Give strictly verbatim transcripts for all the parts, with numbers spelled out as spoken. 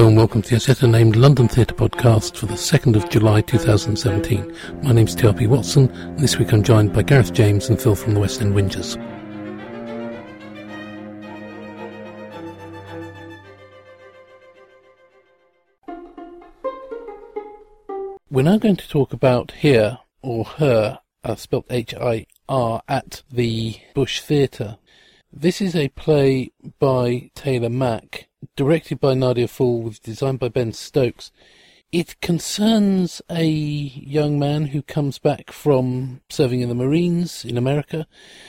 and welcome to the As Yet Unnamed London Theatre Podcast for the second of July two thousand seventeen. My name's T R P Watson, and this week I'm joined by Gareth James and Phil from the West End Whingers. We're now going to talk about Here, or Her, uh, spelt H I R, at the Bush Theatre. This is a play by Taylor Mack, directed by Nadia Fall, with design by Ben Stokes. It concerns a young man who comes back from serving in the Marines in America,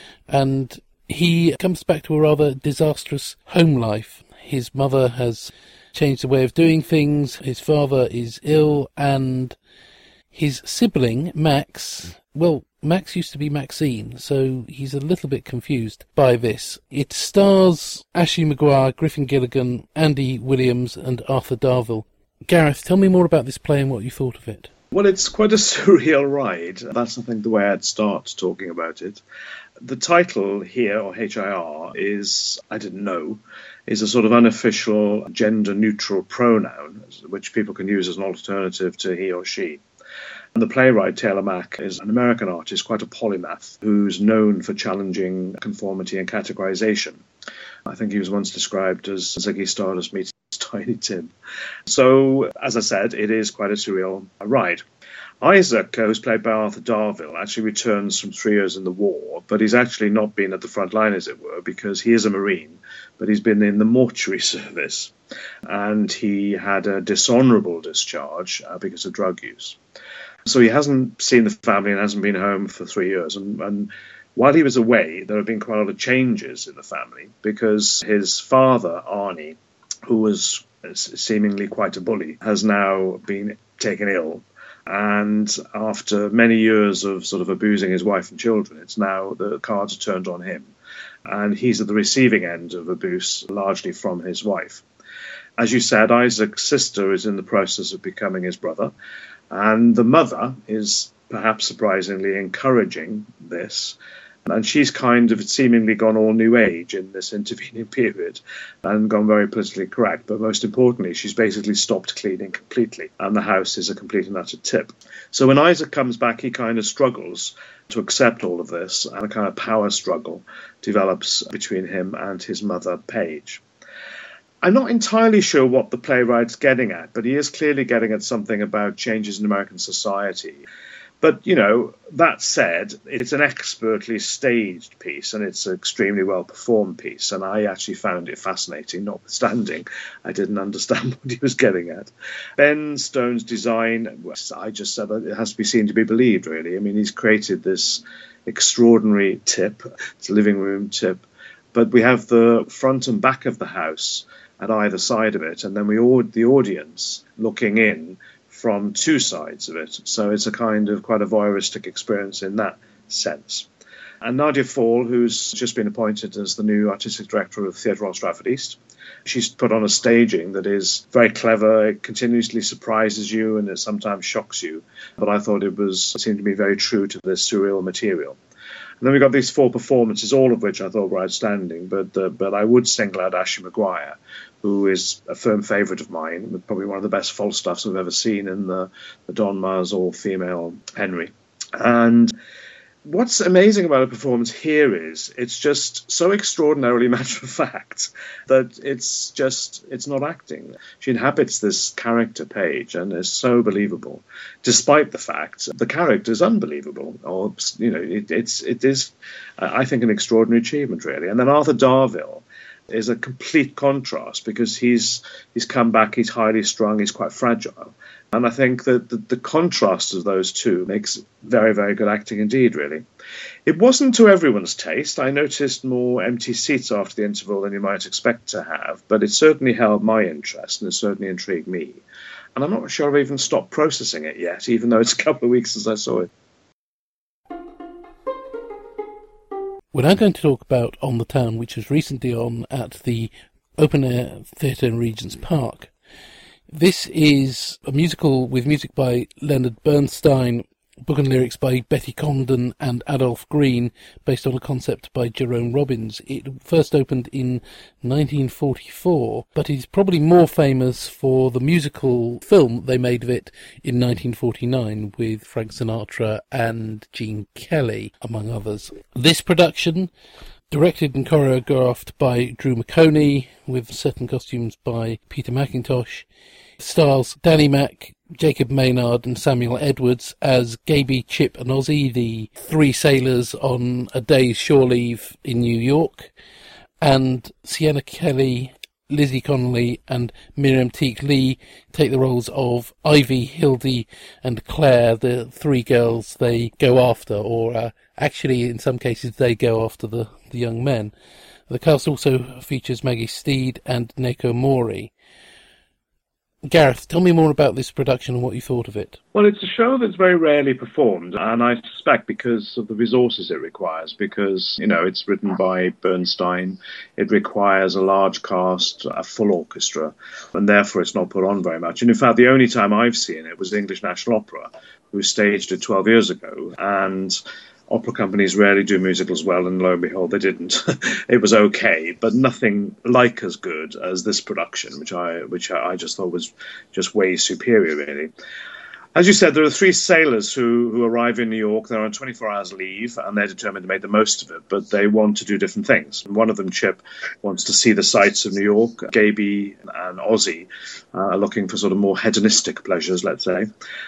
and he comes back to a rather disastrous home life. His mother has changed the way of doing things, his father is ill, and his sibling, Max, well, Max used to be Maxine, so he's a little bit confused by this. It stars Ashley Maguire, Griffin Gilligan, Andy Williams and Arthur Darvill. Gareth, tell me more about this play and what you thought of it. Well, it's quite a surreal ride. That's, I think, the way I'd start talking about it. The title Here, or H I R, is, I didn't know, is a sort of unofficial gender-neutral pronoun, which people can use as an alternative to he or she. And the playwright, Taylor Mack, is an American artist, quite a polymath, who's known for challenging conformity and categorization. I think he was once described as Ziggy Stardust meets Tiny Tim. So, as I said, it is quite a surreal ride. Isaac, who's played by Arthur Darvill, actually returns from three years in the war, but he's actually not been at the front line, as it were, because he is a Marine, but he's been in the mortuary service, and he had a dishonourable discharge uh, because of drug use. So he hasn't seen the family and hasn't been home for three years. And, and while he was away, there have been quite a lot of changes in the family because his father, Arnie, who was seemingly quite a bully, has now been taken ill. And after many years of sort of abusing his wife and children, it's now the cards are turned on him. And he's at the receiving end of abuse, largely from his wife. As you said, Isaac's sister is in the process of becoming his brother. And the mother is perhaps surprisingly encouraging this. And she's kind of seemingly gone all new age in this intervening period and gone very politically correct. But most importantly, she's basically stopped cleaning completely. And the house is a complete and utter tip. So when Isaac comes back, he kind of struggles to accept all of this. And a kind of power struggle develops between him and his mother, Paige. I'm not entirely sure what the playwright's getting at, but he is clearly getting at something about changes in American society. But, you know, that said, it's an expertly staged piece and it's an extremely well-performed piece. And I actually found it fascinating, notwithstanding I didn't understand what he was getting at. Ben Stone's design, I just said it has to be seen to be believed, really. I mean, he's created this extraordinary tip, it's a living room tip. But we have the front and back of the house at either side of it, and then we aud- the audience looking in from two sides of it. So it's a kind of quite a voyeuristic experience in that sense. And Nadia Fall, who's just been appointed as the new artistic director of Theatre Royal Stratford East, she's put on a staging that is very clever. It continuously surprises you and it sometimes shocks you. But I thought it was it seemed to be very true to this surreal material. And then we got these four performances, all of which I thought were outstanding. But uh, but I would single out Ashley Maguire, who is a firm favourite of mine, probably one of the best Falstaffs I've ever seen in the, the Don Mars all-female Henry. And what's amazing about a performance here is it's just so extraordinarily matter of fact that it's just, it's not acting. She inhabits this character, Paige, and is so believable, despite the fact the character is unbelievable. Or, you know, it, it's, it is, I think, an extraordinary achievement, really. And then Arthur Darvill is a complete contrast because he's he's come back, he's highly strung, he's quite fragile. And I think that the, the contrast of those two makes very, very good acting indeed, really. It wasn't to everyone's taste. I noticed more empty seats after the interval than you might expect to have, but it certainly held my interest and it certainly intrigued me. And I'm not sure I've even stopped processing it yet, even though it's a couple of weeks since I saw it. We're now going to talk about On the Town, which was recently on at the Open Air Theatre in Regent's Park. This is a musical with music by Leonard Bernstein, book and lyrics by Betty Condon and Adolph Green, based on a concept by Jerome Robbins. It first opened in nineteen forty-four, but is probably more famous for the musical film they made of it in nineteen forty-nine with Frank Sinatra and Gene Kelly, among others. This production, directed and choreographed by Drew McConey, with certain costumes by Peter McIntosh, stars Danny Mac, Jacob Maynard and Samuel Edwards as Gaby, Chip and Ozzy, the three sailors on a day's shore leave in New York, and Sienna Kelly, Lizzie Connolly and Miriam Teak Lee take the roles of Ivy, Hildy and Claire, the three girls they go after, or uh, actually in some cases they go after the, the young men. The cast also features Maggie Steed and Neko Mori. Gareth, tell me more about this production and what you thought of it. Well, it's a show that's very rarely performed, and I suspect because of the resources it requires, because, you know, it's written by Bernstein, it requires a large cast, a full orchestra, and therefore it's not put on very much. And in fact, the only time I've seen it was the English National Opera, who staged it twelve years ago, and opera companies rarely do musicals well, and lo and behold, they didn't. It was okay, but nothing like as good as this production, which I which I just thought was just way superior, really. As you said, there are three sailors who, who arrive in New York. They're on twenty-four hours leave, and they're determined to make the most of it, but they want to do different things. And one of them, Chip, wants to see the sights of New York. Gaby and Ozzy uh, are looking for sort of more hedonistic pleasures, let's say.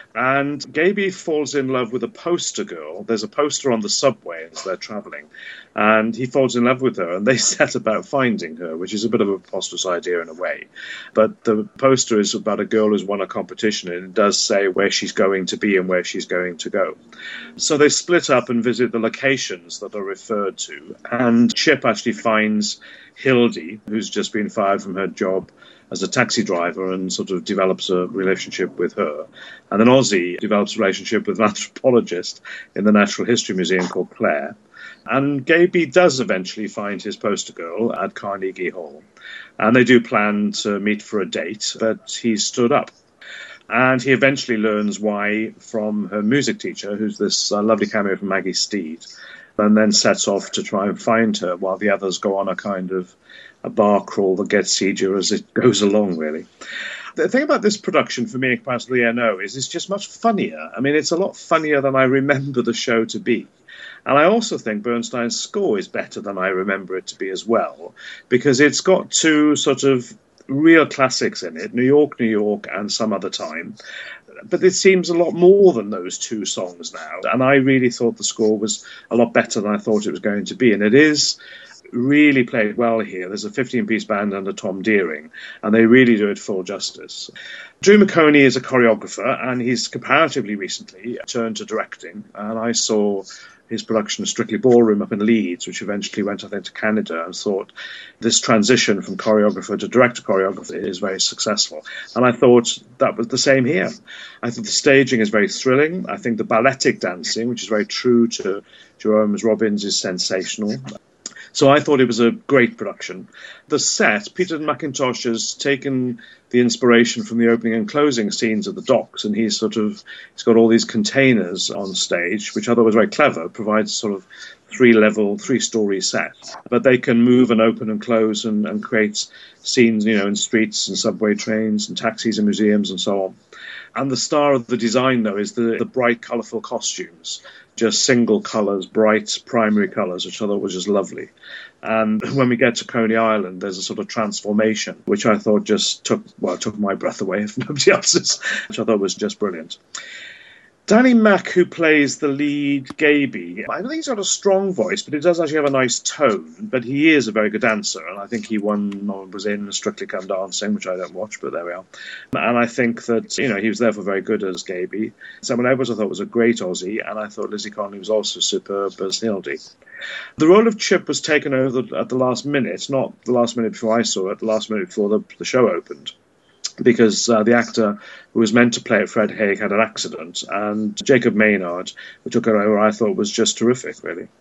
And Gaby falls in love with a poster girl. There's a poster on the subway as they're traveling, and he falls in love with her, and they set about finding her, which is a bit of a preposterous idea in a way. But the poster is about a girl who's won a competition, and it does say where she's going to be and where she's going to go. So they split up and visit the locations that are referred to, and Chip actually finds Hildy, who's just been fired from her job as a taxi driver, and sort of develops a relationship with her. And then Ozzy develops a relationship with an anthropologist in the Natural History Museum called Claire. And Gaby does eventually find his poster girl at Carnegie Hall. And they do plan to meet for a date, but he's stood up. And he eventually learns why from her music teacher, who's this uh, lovely cameo from Maggie Steed, and then sets off to try and find her while the others go on a kind of a bar crawl that gets seedier as it goes along, really. The thing about this production, for me, compared to the N O, is it's just much funnier. I mean, it's a lot funnier than I remember the show to be. And I also think Bernstein's score is better than I remember it to be as well, because it's got two sort of real classics in it, New York, New York, and Some Other Time. But it seems a lot more than those two songs now. And I really thought the score was a lot better than I thought it was going to be. And it is really played well here. There's a fifteen-piece band under Tom Deering, and they really do it full justice. Drew McConey is a choreographer, and he's comparatively recently turned to directing. And I saw his production of Strictly Ballroom up in Leeds, which eventually went, I think, to Canada, and thought this transition from choreographer to director-choreographer is very successful. And I thought that was the same here. I think the staging is very thrilling. I think the balletic dancing, which is very true to Jerome Robbins, is sensational. So I thought it was a great production. The set, Peter McIntosh has taken the inspiration from the opening and closing scenes of the docks, and he's sort of he's got all these containers on stage, which I thought was very clever. Provides sort of three-level, three-story set, but they can move and open and close and, and create scenes, you know, in streets and subway trains and taxis and museums and so on. And the star of the design, though, is the, the bright, colourful costumes. Just single colours, bright primary colours, which I thought was just lovely. And when we get to Coney Island, there's a sort of transformation, which I thought just took, well, took my breath away, if nobody else's, which I thought was just brilliant. Danny Mac, who plays the lead Gaby, I don't think he's got a strong voice, but he does actually have a nice tone. But he is a very good dancer, and I think he won or was in Strictly Come Dancing, which I don't watch, but there we are. And I think that, you know, he was therefore very good as Gaby. Samuel Edwards, I thought, was a great Aussie, and I thought Lizzie Connolly was also superb as Hildy. The role of Chip was taken over at the last minute, not the last minute before I saw it, the last minute before the, the show opened. Because uh, the actor who was meant to play it, Fred Haig, had an accident, and Jacob Maynard, who took it over, I thought was just terrific, really.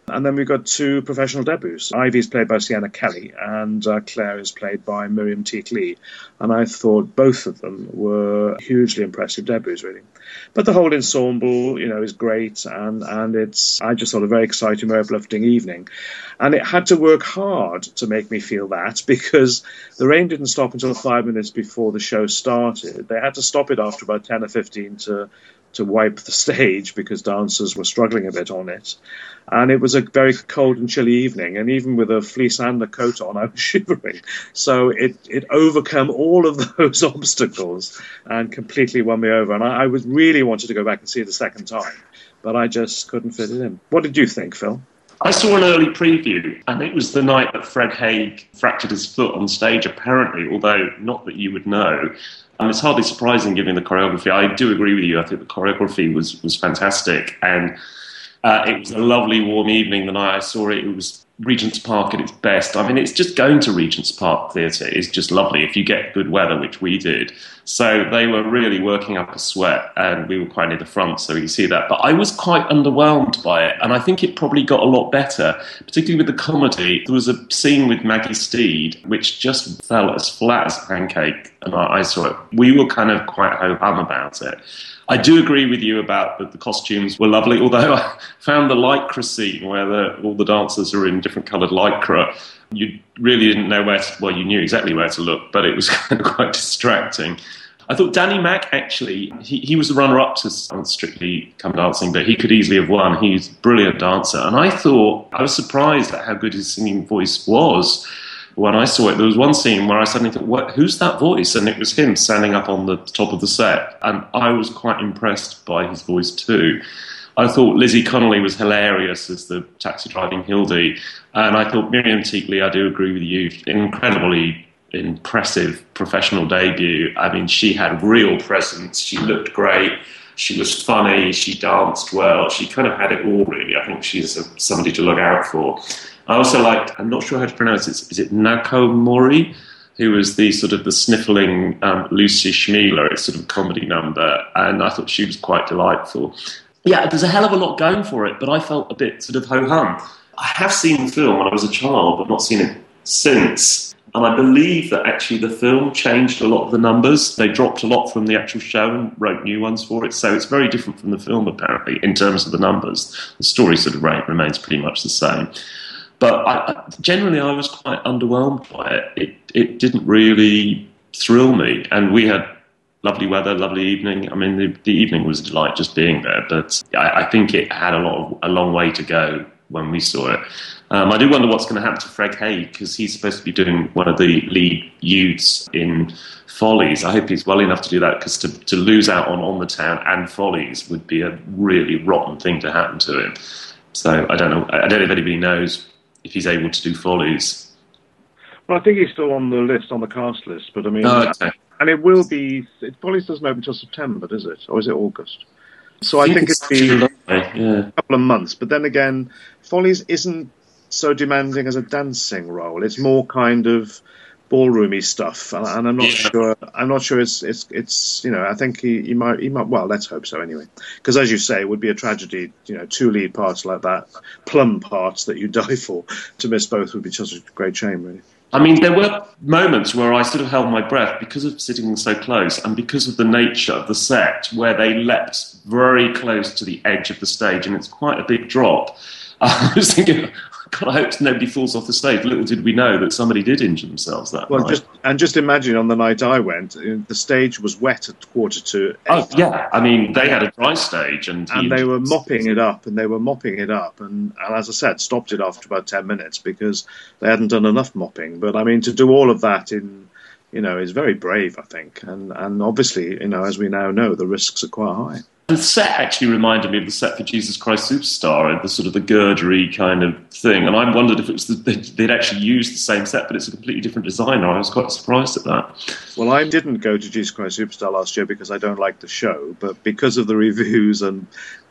And then we've got two professional debuts. Ivy is played by Sienna Kelly, and uh, Claire is played by Miriam Teak Lee. And I thought both of them were hugely impressive debuts, really. But the whole ensemble, you know, is great, and, and it's, I just thought, a very exciting, very uplifting evening. And it had to work hard to make me feel that, because the rain didn't stop until five minutes before the show started. They had to stop it after about ten or fifteen to to wipe the stage because dancers were struggling a bit on it. And it was a very cold and chilly evening, and even with a fleece and a coat on, I was shivering. So it, it overcome all of those obstacles and completely won me over. And I, I was really wanted to go back and see it a second time, but I just couldn't fit it in. What did you think, Phil? I saw an early preview, and it was the night that Fred Haig fractured his foot on stage, apparently, although not that you would know. Um, it's hardly surprising given the choreography. I do agree with you. I think the choreography was, was fantastic, and uh, it was a lovely warm evening the night I saw it. It was Regent's Park at its best. I mean, it's just going to Regent's Park Theatre is just lovely if you get good weather, which we did. So they were really working up a sweat, and we were quite near the front, so you see that. But I was quite underwhelmed by it, and I think it probably got a lot better, particularly with the comedy. There was a scene with Maggie Steed, which just fell as flat as a pancake, and I, I saw it. We were kind of quite ho-hum about it. I do agree with you about that the costumes were lovely, although I found the lycra scene where the, all the dancers are in different coloured lycra. You really didn't know where to, well, you knew exactly where to look, but it was kind of quite distracting. I thought Danny Mac, actually, he, he was the runner-up to Strictly Come Dancing, but he could easily have won. He's a brilliant dancer. And I thought, I was surprised at how good his singing voice was. When I saw it, there was one scene where I suddenly thought, what, who's that voice? And it was him standing up on the top of the set. And I was quite impressed by his voice too. I thought Lizzie Connolly was hilarious as the taxi driving Hildy. And I thought Miriam Teak Lee, I do agree with you, incredibly impressive professional debut. I mean, she had real presence. She looked great. She was funny. She danced well. She kind of had it all, really. I think she's a, somebody to look out for. I also liked, I'm not sure how to pronounce it, is it Nako Mori, who was the sort of the sniffling um, Lucy Schmealer. It's sort of a comedy number, and I thought she was quite delightful. Yeah, there's a hell of a lot going for it, but I felt a bit sort of ho-hum. I have seen the film when I was a child, but not seen it since. And I believe that actually the film changed a lot of the numbers. They dropped a lot from the actual show and wrote new ones for it. So it's very different from the film, apparently, in terms of the numbers. The story sort of remains pretty much the same. But I, generally, I was quite underwhelmed by it. It it didn't really thrill me. And we had lovely weather, lovely evening. I mean, the, the evening was a delight just being there. But I, I think it had a lot of, a long way to go when we saw it. Um, I do wonder what's going to happen to Fred Haig, because he's supposed to be doing one of the lead youths in Follies. I hope he's well enough to do that, because to, to lose out on On the Town and Follies would be a really rotten thing to happen to him. So I don't know. I don't know if anybody knows if he's able to do Follies. Well, I think he's still on the list, on the cast list, but I mean, oh, okay. And it will be, it, Follies doesn't open until September, does it? Or is it August? So I, I think, think it's be yeah. a couple of months. But then again, Follies isn't so demanding as a dancing role. It's more kind of ballroomy stuff, and, and I'm not yeah. sure. I'm not sure it's it's it's you know. I think he, he might he might. Well, let's hope so anyway. Because as you say, it would be a tragedy. You know, two lead parts like that, plum parts that you die for. To miss both would be just a great shame, really. I mean, there were moments where I sort of held my breath because of sitting so close and because of the nature of the set, where they leapt very close to the edge of the stage, and it's quite a big drop. I was thinking, God, I hope nobody falls off the stage. Little did we know that somebody did injure themselves that well, night. Just, and just imagine on the night I went, the stage was wet at quarter to eight. Oh, yeah. I mean, they had a dry stage. And, and they were mopping it up, and they were mopping it up. And, and as I said, stopped it after about ten minutes because they hadn't done enough mopping. But, I mean, to do all of that in, you know, is very brave, I think. And, and obviously, you know, as we now know, the risks are quite high. The set actually reminded me of the set for Jesus Christ Superstar, the sort of the girdery kind of thing. And I wondered if it was the, they'd actually used the same set, but it's a completely different designer. I was quite surprised at that. Well, I didn't go to Jesus Christ Superstar last year because I don't like the show, but because of the reviews and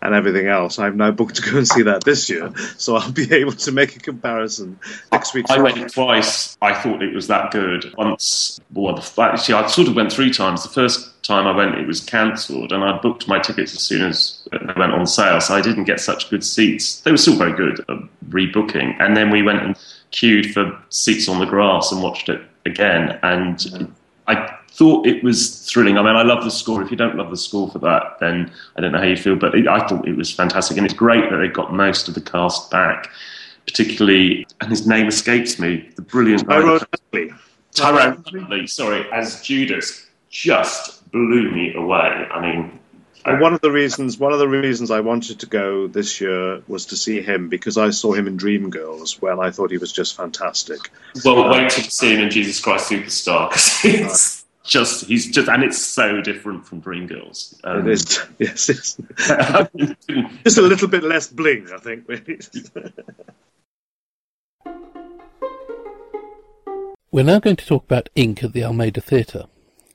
and everything else. I've now booked to go and see that this year, so I'll be able to make a comparison next week. I went twice. I thought it was that good. Once, well, actually, I sort of went three times. The first time I went, it was cancelled, and I booked my tickets as soon as they went on sale, so I didn't get such good seats. They were still very good at rebooking. And then we went and queued for seats on the grass and watched it again, and mm-hmm. I thought it was thrilling. I mean, I love the score. If you don't love the score for that, then I don't know how you feel, but it, I thought it was fantastic, and it's great that they got most of the cast back, particularly, and his name escapes me, the brilliant Tyrone Huntley. Tyrone Huntley, sorry, as Judas, just blew me away. I mean, well, one of the reasons one of the reasons I wanted to go this year was to see him, because I saw him in Dreamgirls when I thought he was just fantastic. Well, um, wait till you see him in Jesus Christ Superstar, because it's just he's just, and it's so different from Dreamgirls. Um, it is, yes, it's just a little bit less bling, I think. Really. We're now going to talk about Ink at the Almeida Theatre.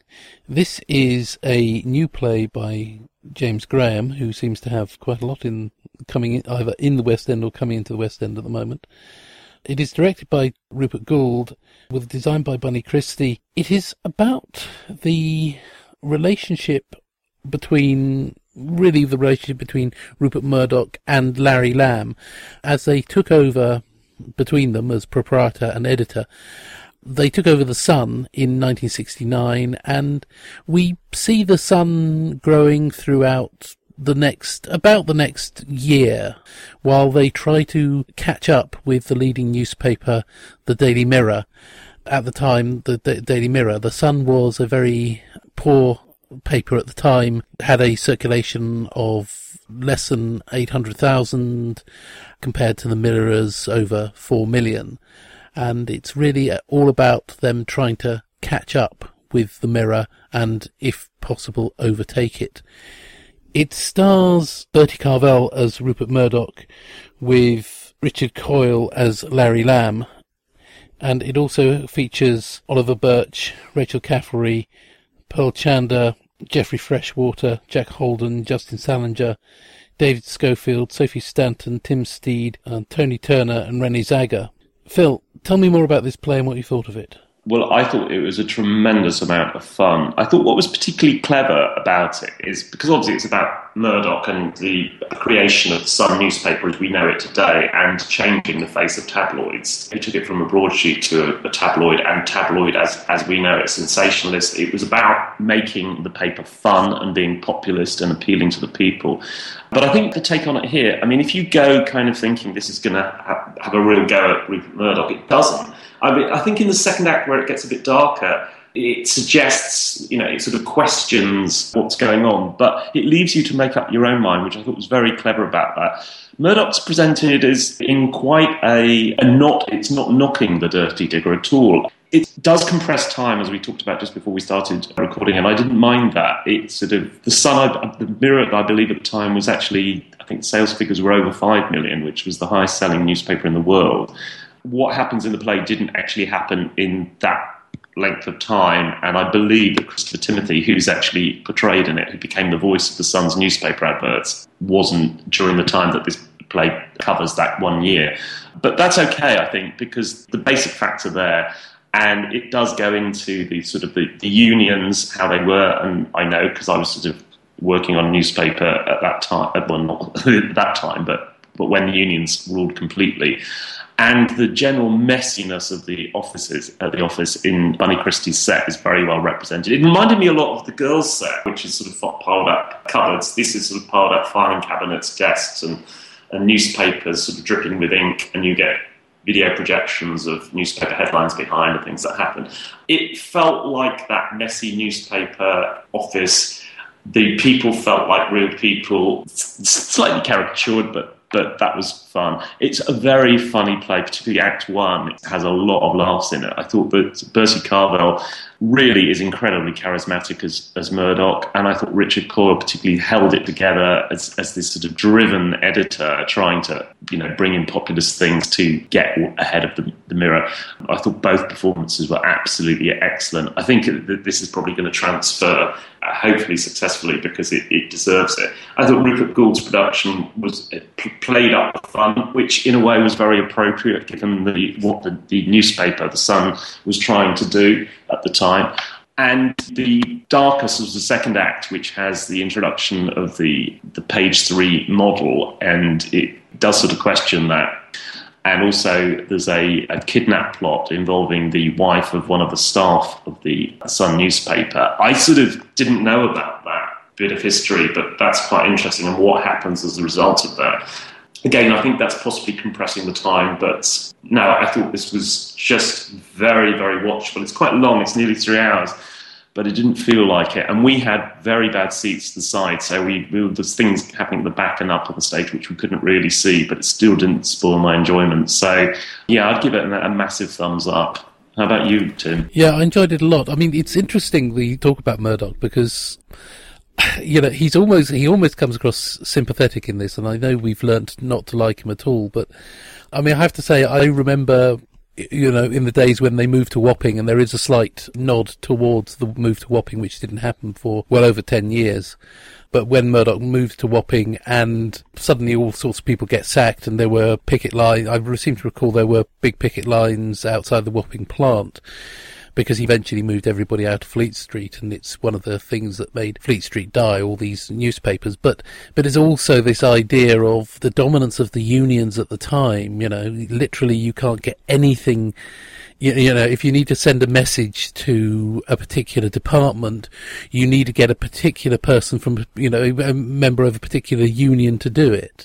This is a new play by James Graham, who seems to have quite a lot in coming in, either in the West End or coming into the West End at the moment. It is directed by Rupert Gould, with design by Bunny Christie. It is about the relationship between, really the relationship between Rupert Murdoch and Larry Lamb, as they took over between them as proprietor and editor. They took over the Sun in nineteen sixty-nine, and we see the Sun growing throughout the next, about the next year, while they try to catch up with the leading newspaper, the Daily Mirror. At the time, the D- Daily Mirror, the Sun was a very poor paper at the time, had a circulation of less than eight hundred thousand, compared to the Mirror's over four million. And it's really all about them trying to catch up with the Mirror and, if possible, overtake it. It stars Bertie Carvel as Rupert Murdoch, with Richard Coyle as Larry Lamb, and it also features Oliver Birch, Rachel Caffery, Pearl Chander, Geoffrey Freshwater, Jack Holden, Justin Salinger, David Schofield, Sophie Stanton, Tim Steed, and Tony Turner and Renée Zaga. Phil, tell me more about this play and what you thought of it. Well, I thought it was a tremendous amount of fun. I thought what was particularly clever about it is, because obviously it's about Murdoch and the creation of the Sun newspaper as we know it today, and changing the face of tabloids. He took it from a broadsheet to a, a tabloid, and tabloid as, as we know it, sensationalist. It was about making the paper fun and being populist and appealing to the people. But I think the take on it here, I mean, if you go kind of thinking this is going to ha- have a real go at Rupert Murdoch, it doesn't. I mean, I think in the second act, where it gets a bit darker, it suggests, you know, it sort of questions what's going on, but it leaves you to make up your own mind, which I thought was very clever about that. Murdoch's presented as in quite a, a not, it's not knocking the Dirty Digger at all. It does compress time, as we talked about just before we started recording, and I didn't mind that. It's sort of, the Sun, I, the Mirror, I believe at the time, was actually, I think sales figures were over five million, which was the highest selling newspaper in the world. What happens in the play didn't actually happen in that length of time, and I believe that Christopher Timothy, who's actually portrayed in it, who became the voice of the Sun's newspaper adverts, wasn't during the time that this play covers, that one year. But that's okay, I think, because the basic facts are there, and it does go into the sort of the, the unions, how they were, and I know because I was sort of working on a newspaper at that time, well, not at that time, but, but when the unions ruled completely. And the general messiness of the offices at the office in Bunny Christie's set is very well represented. It reminded me a lot of the girls' set, which is sort of piled up cupboards. This is sort of piled up filing cabinets, desks, and, and newspapers sort of dripping with ink, and you get video projections of newspaper headlines behind and things that happen. It felt like that messy newspaper office. The people felt like real people, slightly caricatured, but but that was fun. It's a very funny play, particularly Act One. It has a lot of laughs in it. I thought that Bertie Carvel really is incredibly charismatic as, as Murdoch, and I thought Richard Coyle particularly held it together as, as this sort of driven editor trying to, you know, bring in populist things to get ahead of the, the Mirror. I thought both performances were absolutely excellent. I think that this is probably going to transfer, uh, hopefully successfully, because it, it deserves it. I thought Rupert Gould's production was p- played up fun, which in a way was very appropriate given the, what the, the newspaper, The Sun, was trying to do at the time. And the darkest was the second act, which has the introduction of the, the page three model, and it does sort of question that. And also there's a, a kidnap plot involving the wife of one of the staff of the Sun newspaper. I sort of didn't know about that bit of history, but that's quite interesting, and what happens as a result of that. Again, I think that's possibly compressing the time, but no, I thought this was just very, very watchable. It's quite long, it's nearly three hours, but it didn't feel like it. And we had very bad seats to the side, so we, we there's things happening at the back and up on the stage which we couldn't really see, but it still didn't spoil my enjoyment. So, yeah, I'd give it a, a massive thumbs up. How about you, Tim? Yeah, I enjoyed it a lot. I mean, it's interesting that you talk about Murdoch because, you know, he's almost he almost comes across sympathetic in this, and I know we've learnt not to like him at all. But I mean, I have to say, I remember, you know, in the days when they moved to Wapping, and there is a slight nod towards the move to Wapping, which didn't happen for well over ten years. But when Murdoch moved to Wapping, and suddenly all sorts of people get sacked, and there were picket lines, I seem to recall there were big picket lines outside the Wapping plant, because he eventually moved everybody out of Fleet Street, and it's one of the things that made Fleet Street die, all these newspapers. But but it's also this idea of the dominance of the unions at the time. You know, literally you can't get anything. You, you know, if you need to send a message to a particular department, you need to get a particular person from, you know, a member of a particular union to do it.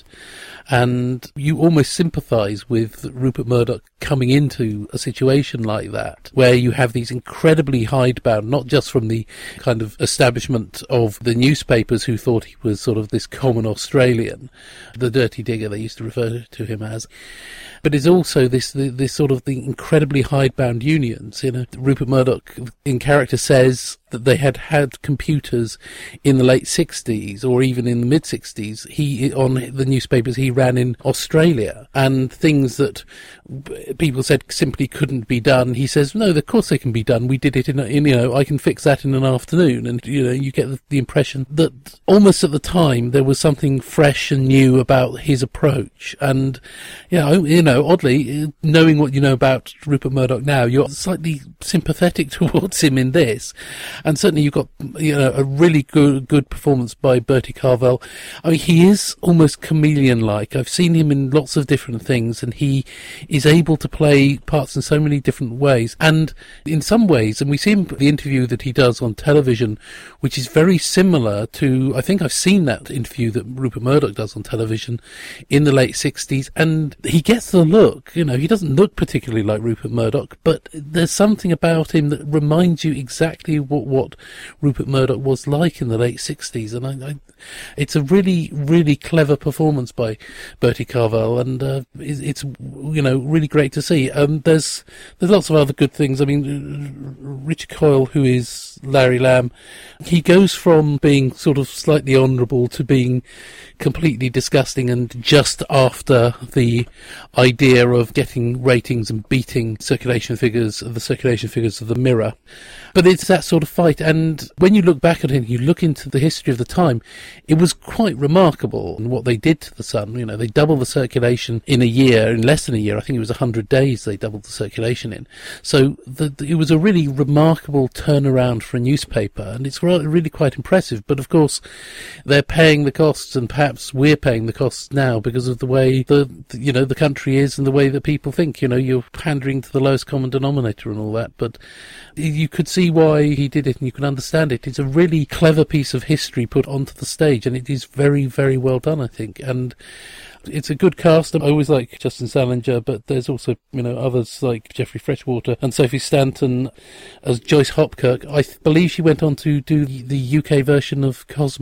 And you almost sympathise with Rupert Murdoch coming into a situation like that, where you have these incredibly hidebound, not just from the kind of establishment of the newspapers who thought he was sort of this common Australian, the dirty digger they used to refer to him as, but it's also this this sort of the incredibly hidebound unions. You know, Rupert Murdoch in character says that they had had computers in the late sixties or even in the mid sixties. He on the newspapers he ran in Australia, and things that people said simply couldn't be done. He says, no, of course they can be done. We did it in, a, in you know, I can fix that in an afternoon. And you know, you get the, the impression that almost at the time there was something fresh and new about his approach. And you know, you know, oddly, knowing what you know about Rupert Murdoch now, you're slightly sympathetic towards him in this. And certainly you've got, you know, a really good good performance by Bertie Carvel. I mean, he is almost chameleon-like. I've seen him in lots of different things, and he is able to play parts in so many different ways. And in some ways, and we see him the interview that he does on television, which is very similar to, I think I've seen that interview that Rupert Murdoch does on television in the late sixties, and he gets the look. You know, he doesn't look particularly like Rupert Murdoch, but there's something about him that reminds you exactly what what Rupert Murdoch was like in the late sixties, and I, I, it's a really, really clever performance by Bertie Carvel, and uh, it's, it's, you know, really great to see. Um, there's there's lots of other good things. I mean, Richard Coyle, who is Larry Lamb, he goes from being sort of slightly honourable to being completely disgusting, and just after the idea of getting ratings and beating circulation figures, the circulation figures of the Mirror. But it's that sort of fight, and when you look back at it, you look into the history of the time, it was quite remarkable what they did to the Sun. You know, they doubled the circulation in a year, in less than a year. I think it was one hundred days they doubled the circulation in. So the, the, it was a really remarkable turnaround for a newspaper, and it's really quite impressive. But of course, they're paying the costs, and perhaps we're paying the costs now because of the way the, the you know the country is and the way that people think. You know, you're pandering to the lowest common denominator and all that, but you could see why he did it, and you can understand it. It's a really clever piece of history put onto the stage, and it is very, very well done, I think. And it's a good cast. I always like Justin Salinger, but there's also, you know, others like Geoffrey Freshwater and Sophie Stanton as Joyce Hopkirk. I th- believe she went on to do the U K version of Cosmo.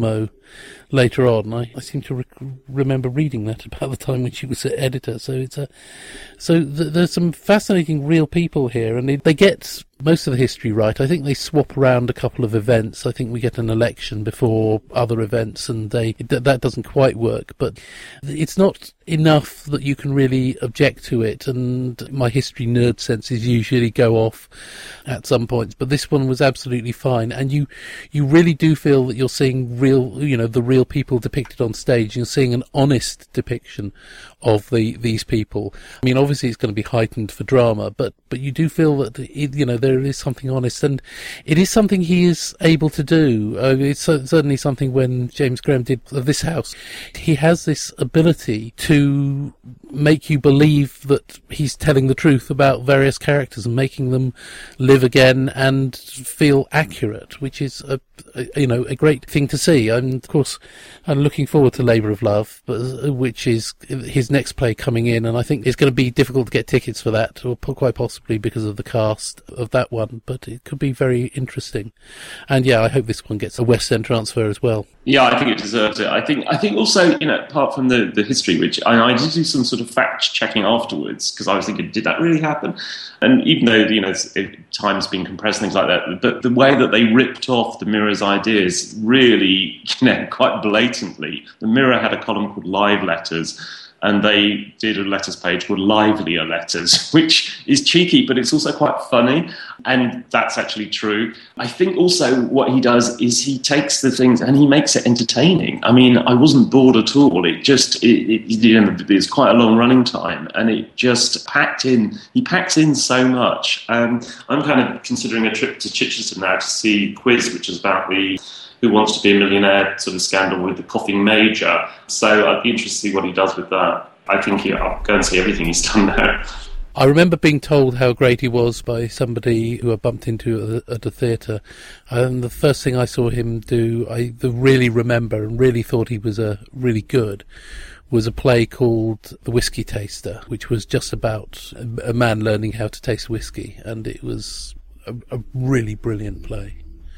later on. I, I seem to rec- remember reading that about the time when she was an editor. So it's a, so th- there's some fascinating real people here, and they, they get most of the history right. I think they swap around a couple of events. I think we get an election before other events, and they th- that doesn't quite work. But it's not enough that you can really object to it, and my history nerd senses usually go off at some points. But this one was absolutely fine, and you you really do feel that you're seeing real, you know, the real people depicted on stage. You're seeing an honest depiction of the these people. I mean, obviously it's going to be heightened for drama, but but you do feel that, you know, there is something honest, and it is something he is able to do. Uh, it's certainly something when James Graham did This House, he has this ability to make you believe that he's telling the truth about various characters and making them live again and feel accurate, which is a, a you know a great thing to see. And of course, I'm looking forward to Labour of Love, but, which is his next play coming in, and I think it's going to be difficult to get tickets for that, or quite possibly because of the cast of that one, but it could be very interesting. And yeah, I hope this one gets a West End transfer as well. Yeah, I think it deserves it. I think I think also, you know, apart from the, the history, which I, I did do some sort of fact-checking afterwards, because I was thinking, did that really happen? And even though, you know, it's, it, time's been compressed, things like that, but the way that they ripped off the Mirror's ideas really, you know, quite blatantly. The Mirror had a column called Live Letters, and they did a letters page called Livelier Letters, which is cheeky, but it's also quite funny, and that's actually true. I think also what he does is he takes the things and he makes it entertaining. I mean, I wasn't bored at all. It just, it, it, you know, it's quite a long running time, and it just packed in, he packs in so much. Um, I'm kind of considering a trip to Chichester now to see Quiz, which is about the Who Wants to Be a Millionaire sort of scandal with the coughing major. So I'd be interested to see what he does with that. I think he, I'll go and see everything he's done now. I remember being told how great he was by somebody who I bumped into at the, at the theatre. And the first thing I saw him do, I really remember and really thought he was a really good, was a play called The Whiskey Taster, which was just about a man learning how to taste whiskey. And it was a, a really brilliant play.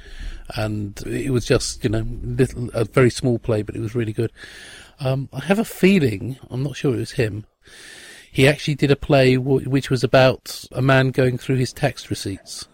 And it was just, you know, little, a very small play, but it was really good. Um, I have a feeling, I'm not sure it was him, he actually did a play w- which was about a man going through his tax receipts.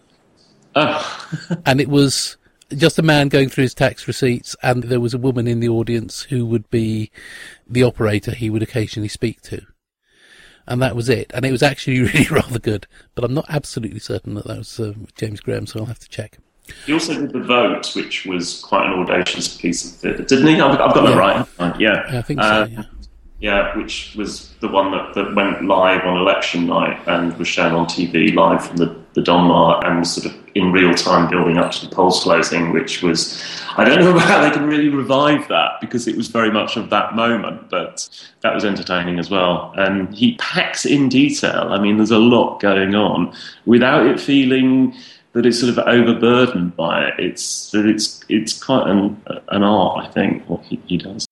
Oh. And it was just a man going through his tax receipts, and there was a woman in the audience who would be the operator he would occasionally speak to. And that was it. And it was actually really rather good. But I'm not absolutely certain that that was uh, James Graham, so I'll have to check. He also did The Vote, which was quite an audacious piece of theatre, didn't he? I've, I've got yeah. that right, haven't I? Yeah. yeah, I think uh, so, yeah. Yeah, which was the one that, that went live on election night and was shown on T V live from the, the Donmar, and was sort of in real time building up to the polls closing, which was, I don't know about how they can really revive that, because it was very much of that moment, but that was entertaining as well. And he packs in detail. I mean, there's a lot going on without it feeling that it's sort of overburdened by it. It's that it's it's quite an an art, I think, what he, he does.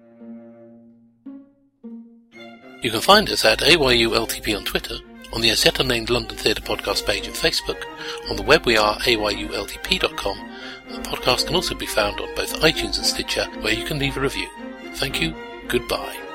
You can find us at A Y U L T P on Twitter, on the as yet unnamed London Theatre Podcast page on Facebook. On the web we are A Y U L T P dot com, and the podcast can also be found on both iTunes and Stitcher, where you can leave a review. Thank you, goodbye.